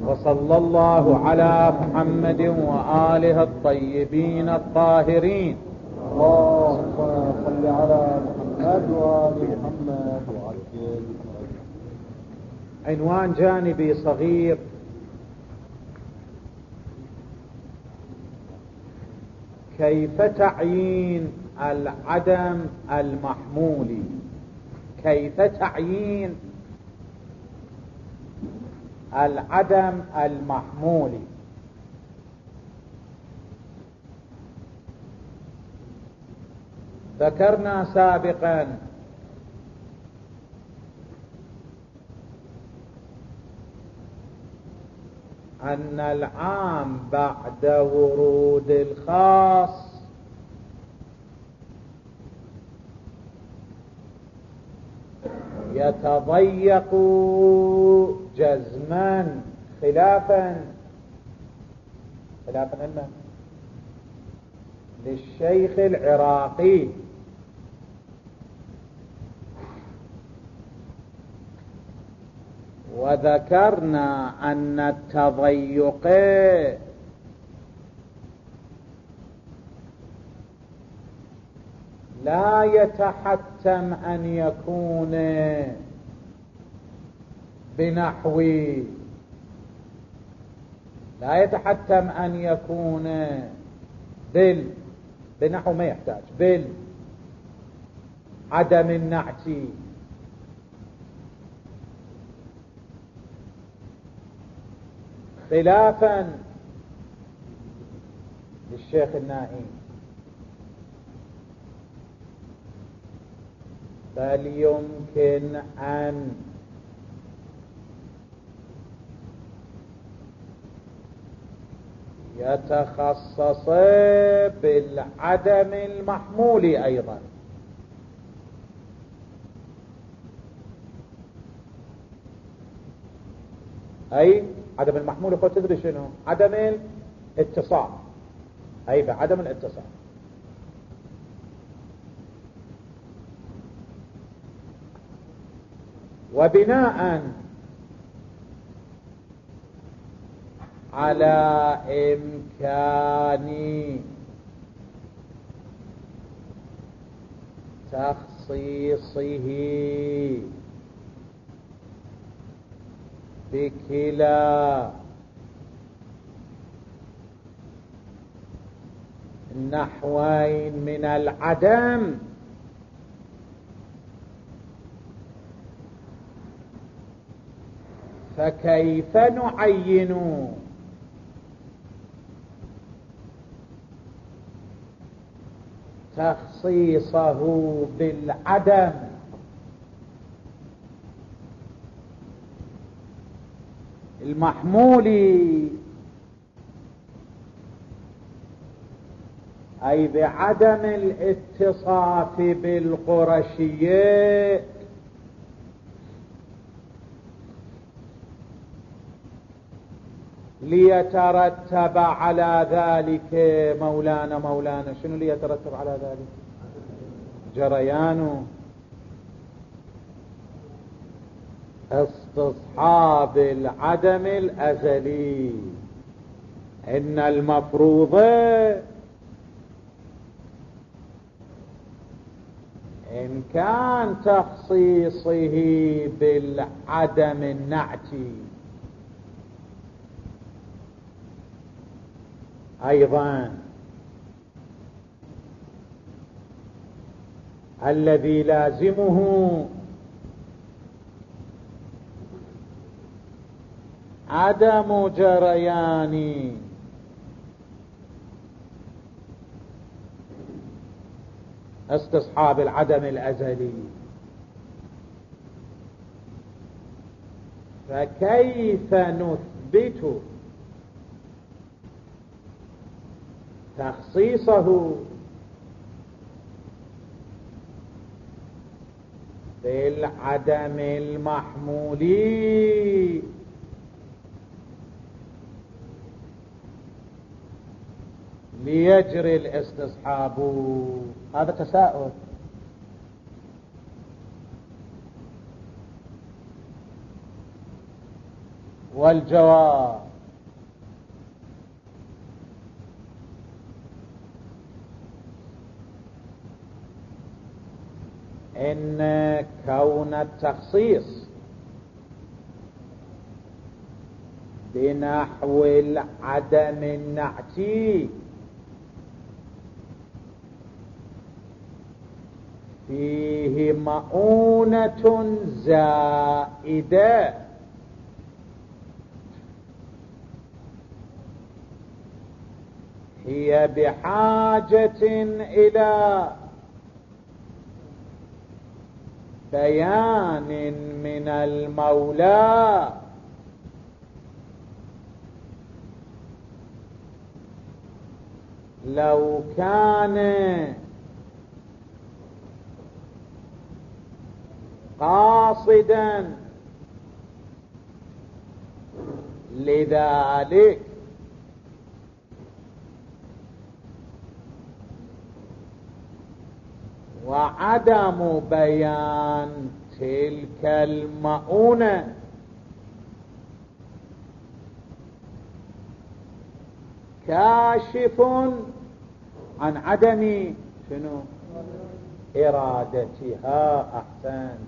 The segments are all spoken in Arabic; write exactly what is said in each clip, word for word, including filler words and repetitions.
وصلى الله على محمد وآله الطيبين الطاهرين. اللهم صل على محمد وآل محمد وعجل. عنوان جانبي صغير: كيف تعيين العدم المحمولي. كيف تعيين العدم المحمولي. ذكرنا سابقا أن العام بعد ورود الخاص يتضيق جزما خلافا خلافا لمن؟ للشيخ العراقي. وذكرنا أن التضيق لا يتحتم أن يكون بنحو لا يتحتم أن يكون بال بنحو ما يحتاج بال عدم النعت، خلافا للشيخ النائي. بل يمكن أن يتخصص بالعدم المحمول أيضا. أي عدم المحمول هو تدري شنو؟ عدم الاتصال. أي بعدم الاتصال. وبناء على إمكان تخصيصه بكلا النحوين من العدم، فكيف نعين تخصيصه بالعدم المحمول، أي بعدم الاتصاف بالقرشية، ليترتب على ذلك مولانا مولانا شنو ليترتب على ذلك؟ جريان استصحاب العدم الأزلي. إن المفروض إن كان تخصيصه بالعدم النعتي أيضا الذي لازمه عدم جريان استصحاب العدم الأزلي، فكيف نثبت تخصيصه بالعدم المحمولي ليجري الاستصحاب؟ هذا تساؤل. والجواب إن كون التخصيص بنحو العدم النعتي فيه مؤونة زائدة هي بحاجة إلى بيان من المولى لو كان قاصدا لذلك وعدم بيان تلك المؤونة كاشف عن عدم شنو إرادتها. أحسن.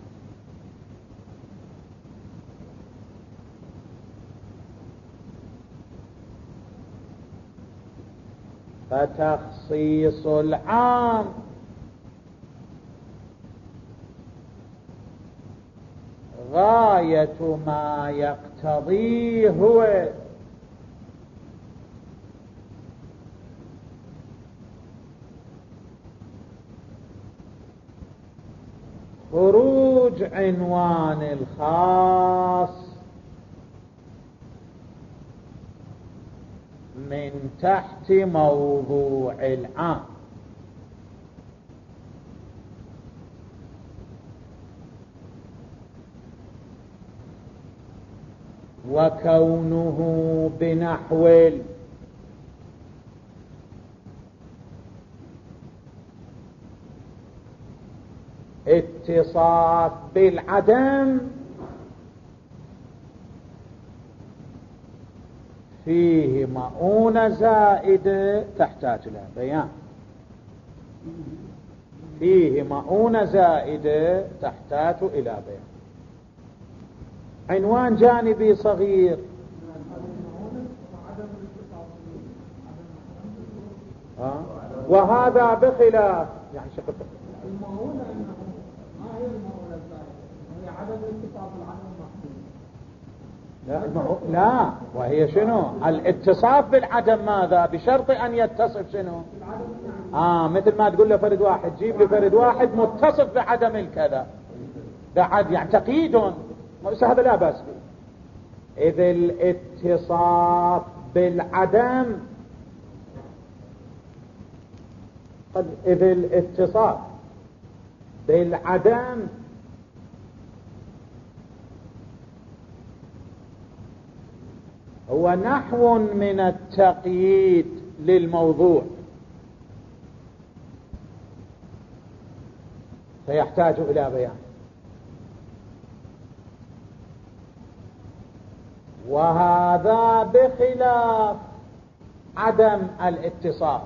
فتخصيص العام غاية ما يقتضيه هو خروج عنوان الخاص من تحت موضوع العام، وكونه بنحو اتصاف بالعدم فيه مؤونة زائدة تحتاج إلى بيان. فيه مؤونة زائدة تحتاج إلى بيان. عنوان جانبي صغير ها؟ وهذا بخلاف يعني شكل المؤونة انه ما هي المؤونة الزائدة، هي عدم الاتصال بالعدم المحدود. لا المعو... لا وهي شنو الاتصاف بالعدم؟ ماذا بشرط ان يتصف شنو اه مثل ما تقول له فرد واحد جيب لي فرد واحد متصف بعدم الكذا، بعد يعني تقييد هذا لا بأس به. إذ الاتصاف بالعدم إذ الاتصاف بالعدم هو نحو من التقييد للموضوع، فيحتاج إلى بيان. وهذا بخلاف عدم الاتصاف،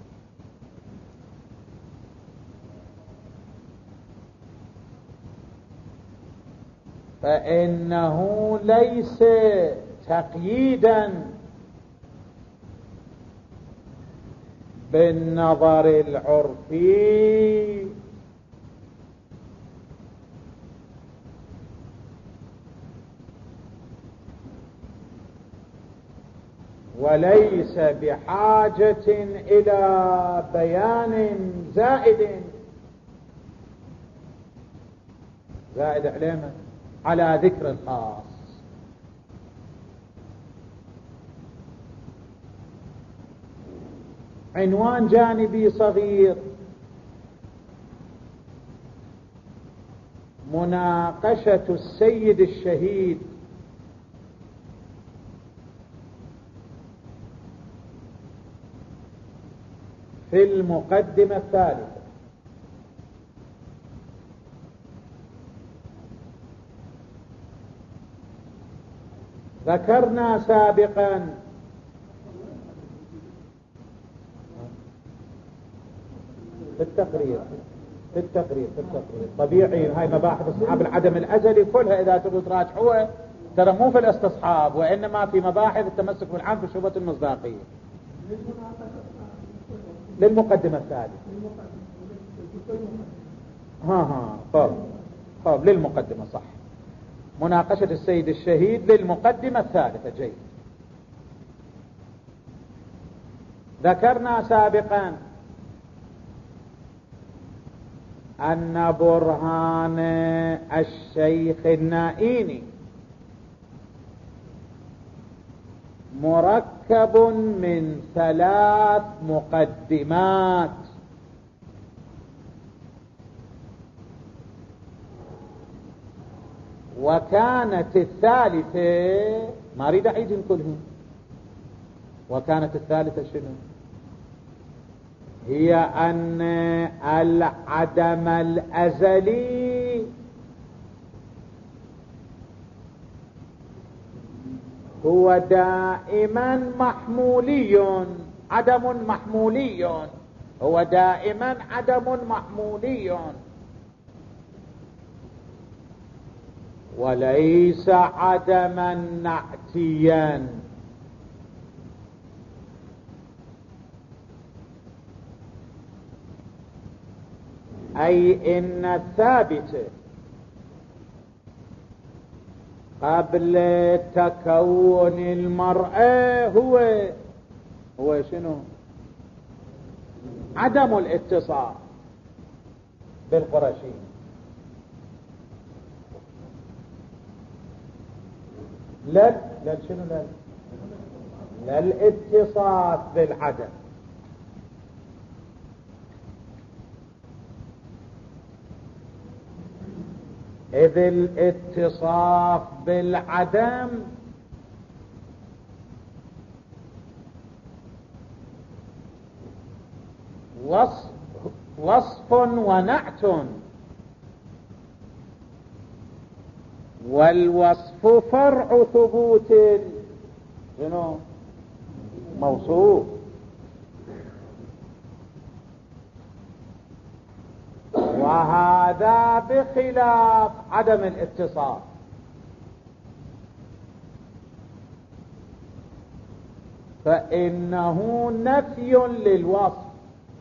فإنه ليس تقييدا بالنظر العرفي، وليس بحاجة إلى بيان زائد زائد علامة على ذكر الخاص. عنوان جانبي صغير مناقشة السيد الشهيد في المقدمة الثالثة. ذكرنا سابقا في التقرير في التقرير في التقرير طبيعي هاي مباحث استصحاب العدم الأزلي كلها إذا تبغوا تراجعوها ترى مو في الاستصحاب وإنما في مباحث التمسك بالعام في شبهة المصداقية للمقدمة الثالثة. ها ها طب طب للمقدمة صح. مناقشة السيد الشهيد للمقدمة الثالثة. جيد. ذكرنا سابقا أن برهان الشيخ النائيني مركب من ثلاث مقدمات، وكانت الثالثة ما أريد أعيدهم كلهم. وكانت الثالثة شنو؟ هي أن العدم الأزلي هو دائما محمولي، عدم محمولي، هو دائما عدم محمولي وليس عدما نعتيا. أي إن الثابت قبل تكون المرأة هو هو شنو؟ عدم الاتصال بالقرشي. لا لا شنو لا لا الاتصاف بالعدم. إذ الاتصاف بالعدم وصف, وصف ونعت، والوصف فرع ثبوت شنو؟ موصوف. وهذا بخلاف عدم الاتصال، فإنه نفي للوصف،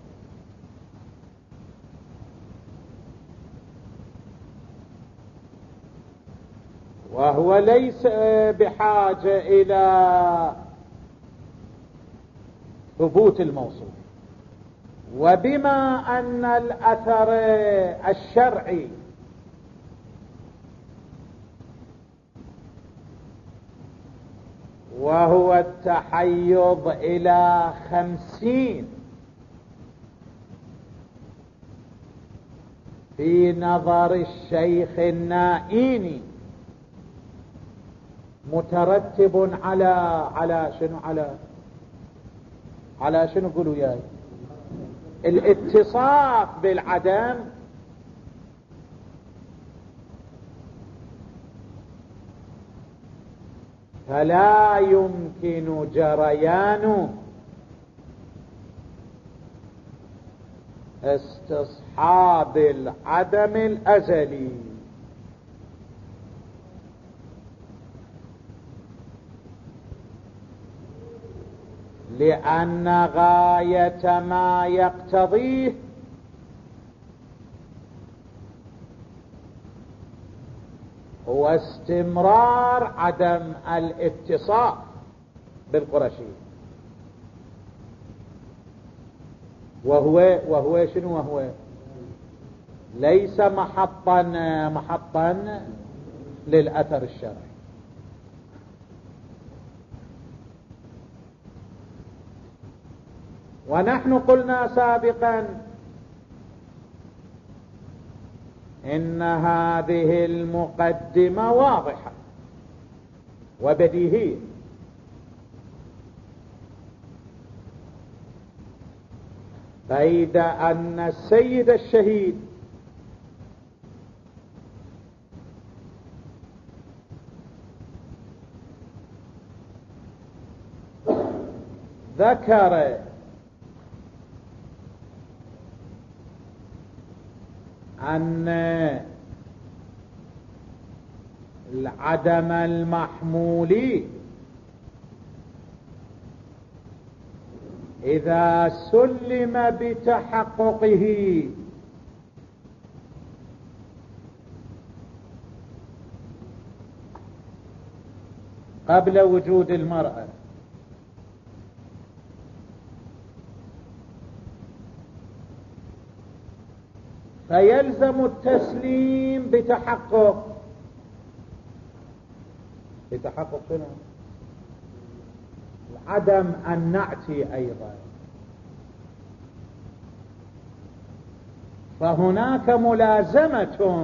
وهو ليس بحاجة إلى ثبوت الموصوف. وبما أن الأثر الشرعي وهو التحيض إلى خمسين في نظر الشيخ النائيني مترتب على على شنو على على شنو قولوا ياي؟ الاتصاف بالعدم، فلا يمكن جريان استصحاب العدم الأزلي. لأن غاية ما يقتضيه هو استمرار عدم الاتصاف بالقرشي، وهو وهو شنو؟ وهو ليس محطا محطا للأثر الشرعي. ونحن قلنا سابقا إن هذه المقدمة واضحة وبديهية، فإذا أن السيد الشهيد ذكر أن العدم المحمول إذا سلم بتحققه قبل وجود المرأة فيلزم التسليم بتحقق بتحقق شنو؟ عدم النعتي أيضا. فهناك ملازمة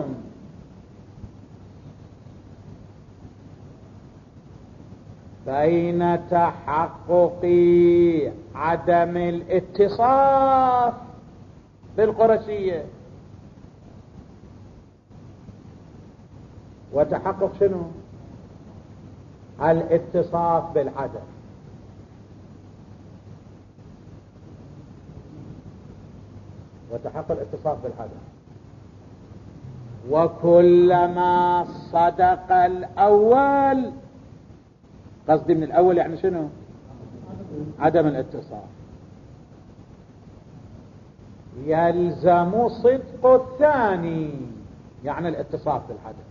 بين تحقق عدم الاتصاف بالقرشية وتحقق شنو؟ الاتصاف بالعدم. وتحقق الاتصاف بالعدم. وكلما صدق الأول، قصدي من الأول يعني شنو؟ عدم الاتصاف، يلزم صدق الثاني يعني الاتصاف بالعدم.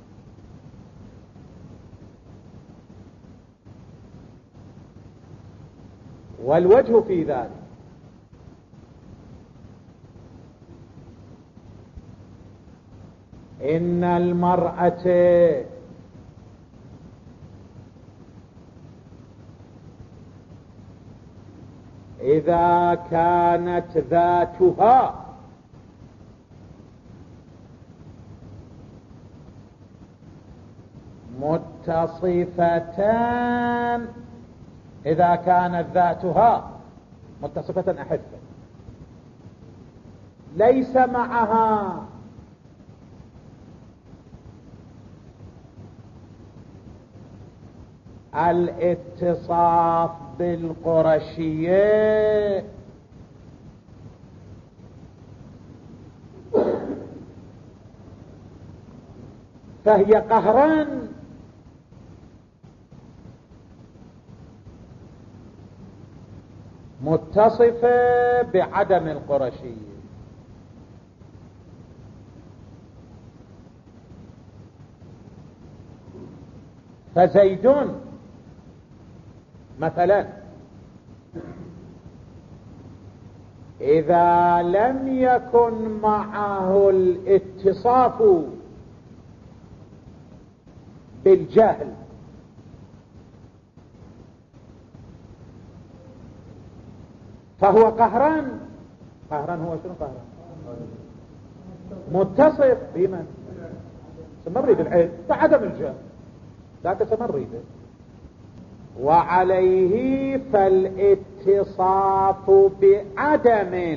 والوجه في ذلك إن المرأة إذا كانت ذاتها متصفتان، إذا كانت ذاتها متصفة أحفة ليس معها الاتصاف بالقرشية فهي قهرا متصفة بعدم القرشية. فزيد مثلا إذا لم يكن معه الاتصاف بالجهل فهو قهران. قهران هو شنو قهران؟ متصف بمن؟ سمري بالعلم بعدم الجهل ذاك سمري به. وعليه فالاتصاف بعدم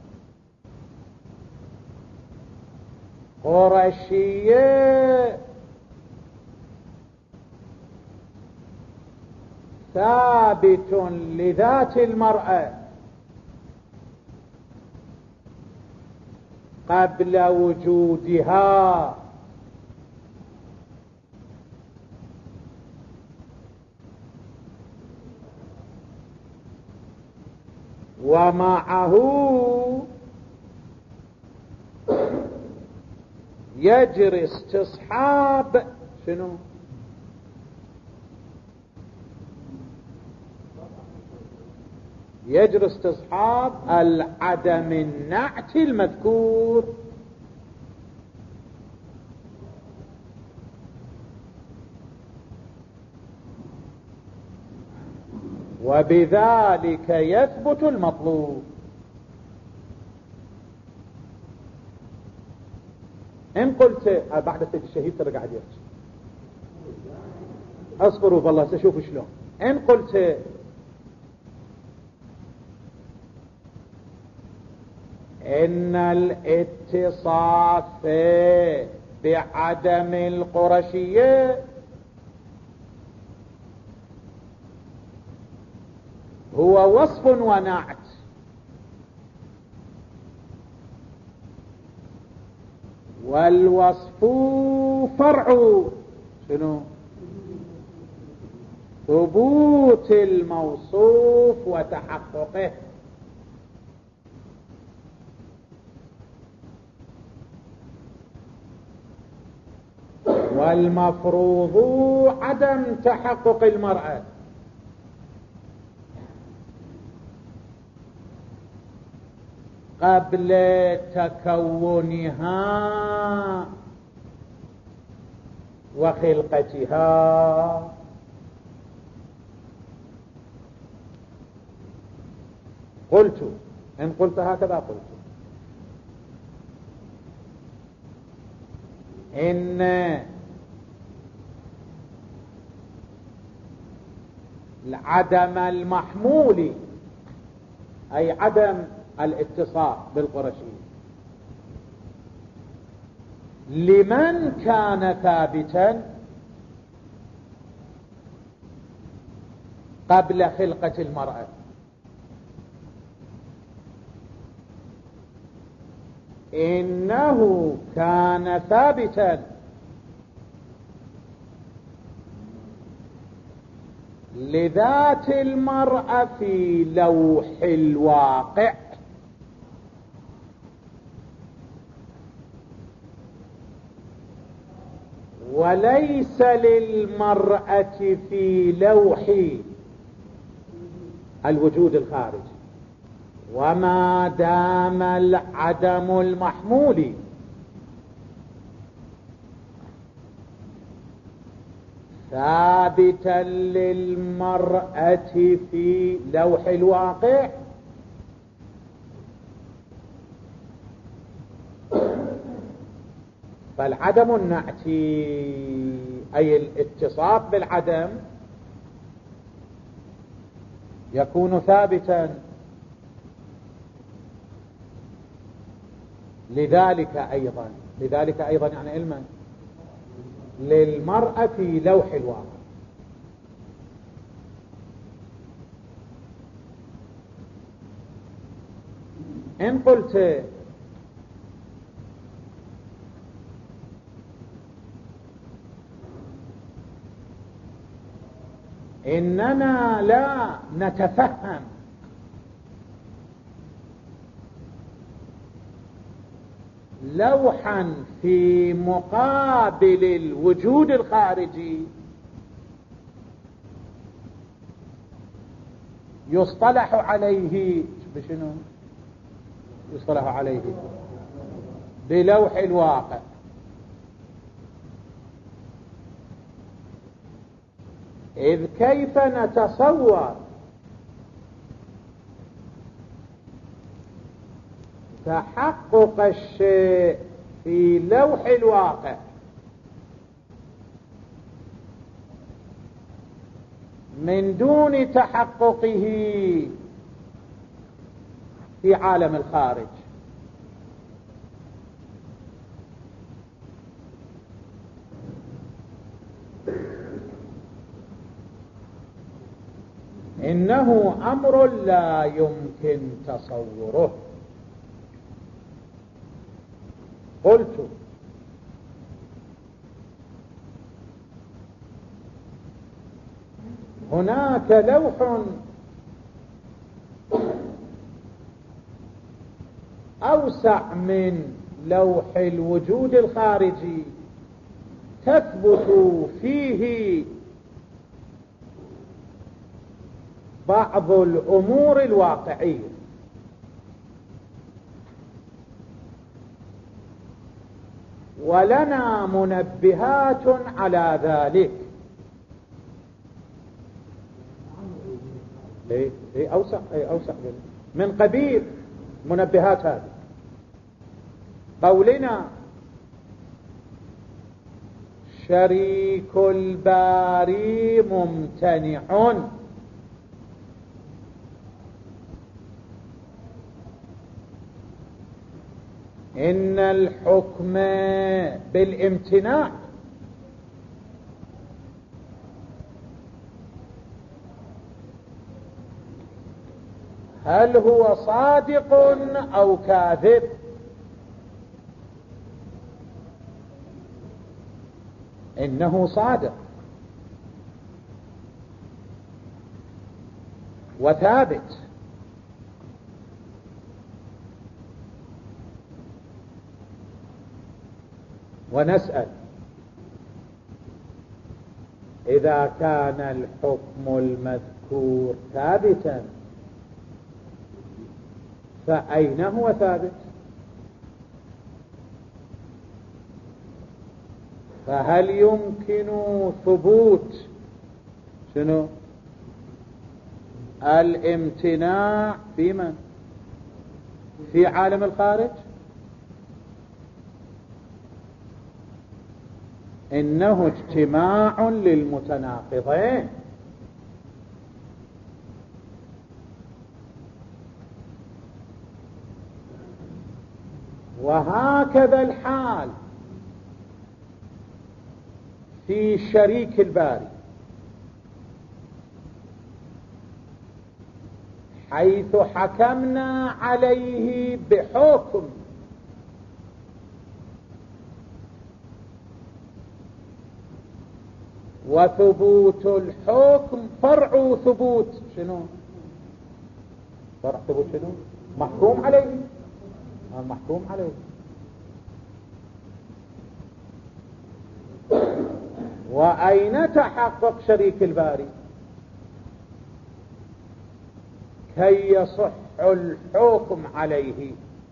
القرشية ثابت لذات المرأة قبل وجودها، ومعه يجري استصحاب شنو؟ يجري استصحاب العدم النعت المذكور. وبذلك يثبت المطلوب. إن قلت بعد السيد الشهيد ترى قاعد يحكي اصبروا والله سأشوف شلون. إن قلت إن الاتصاف بعدم القرشية هو وصف ونعت، والوصف فرع شنو؟ ثبوت الموصوف وتحققه. والمفروض عدم تحقق المرأة قبل تكونها وخلقتها. قلت إن قلت هكذا قلت إن عدم المحمول أي عدم الاتصال بالقرشي لمن كان ثابتا قبل خلقة المرأة، إنه كان ثابتا لذات المرأة في لوح الواقع، وليس للمرأة في لوح الوجود الخارجي. وما دام العدم المحمول ثابتا للمرأة في لوح الواقع، فالعدم النعتي أي الاتصاف بالعدم يكون ثابتا لذلك أيضا لذلك أيضا يعني علما للمرأة في لوح الواقع. إن قلت إننا لا نتفهم لوحا في مقابل الوجود الخارجي يصطلح عليه بشنو؟ يصطلح عليه بلوح الواقع. إذ كيف نتصور تحقق الشيء في لوح الواقع من دون تحققه في عالم الخارج؟ إنه أمر لا يمكن تصوره. قلت هناك لوح أوسع من لوح الوجود الخارجي تثبت فيه بعض الأمور الواقعية، ولنا منبهات على ذلك. ايه ايه اوسع ايه اوسع من قبيل منبهات هذه قولنا شريك الباري ممتنع، إن الحكم بالامتناع هل هو صادق أو كاذب؟ إنه صادق وثابت. ونسأل إذا كان الحكم المذكور ثابتا فأين هو ثابت؟ فهل يمكن ثبوت شنو الامتناع في من؟ في عالم الخارج؟ إنه اجتماع للمتناقضين. وهكذا الحال في شريك الباري، حيث حكمنا عليه بحكم وثبوت الحكم فرع ثبوت شنو؟ فرع ثبوت شنو؟ محكوم عليه. محكوم عليه. وأين تحقق شريك الباري كي يصح الحكم عليه؟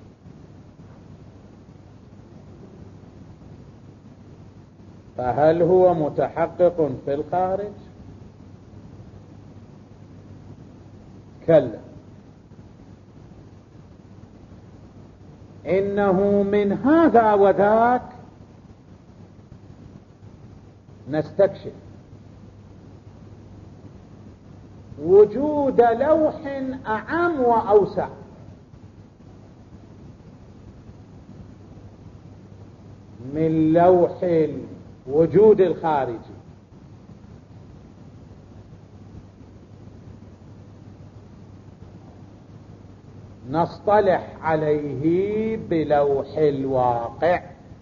فهل هو متحقق في الخارج؟ كلا، إنه من هذا وذاك نستكشف وجود لوح أعم وأوسع من لوح الوجود الخارجي. نصطلح عليه بلوح الواقع،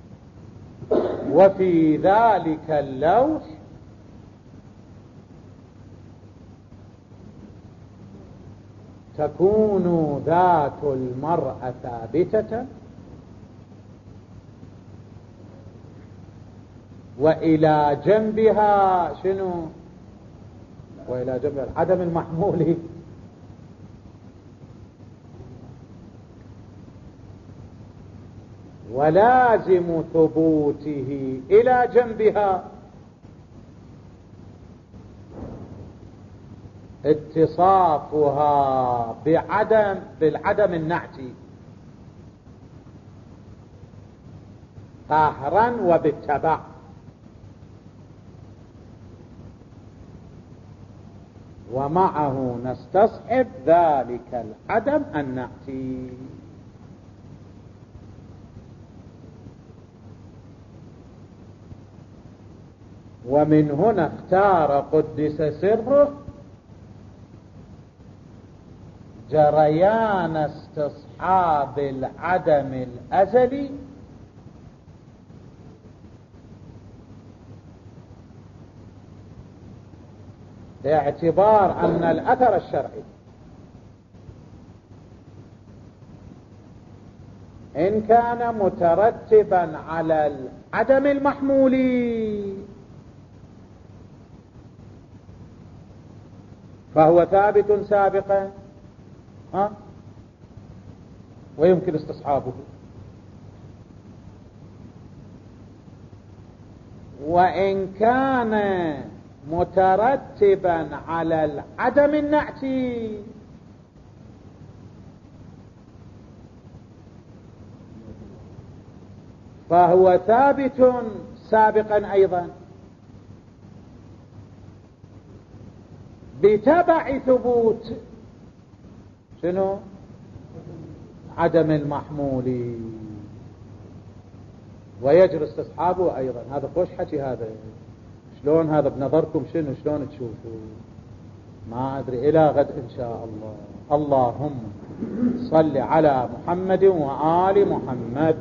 وفي ذلك اللوح تكون ذات المرأة ثابتة، وإلى جنبها شنو؟ وإلى جنبها العدم المحمول، ولازم ثبوته إلى جنبها اتصافها بعدم بالعدم النعتي قهرا وبالتبع. ومعه نستصحب ذلك العدم النعتي. ومن هنا اختار قدس سره جريان استصحاب العدم الأزلي باعتبار أن الأثر الشرعي إن كان مترتبا على العدم المحمول فهو ثابت سابقا ها ويمكن استصحابه، وإن كان مترتبا على العدم النعتي فهو ثابت سابقا أيضا بتبع ثبوت شنو؟ عدم المحمول، ويجري استصحابه أيضا. هذا خوش حكي هذا. شلون هذا بنظركم؟ شنو شلون تشوفوا؟ ما أدري، إلى غد إن شاء الله. اللهم صل على محمد وآل محمد.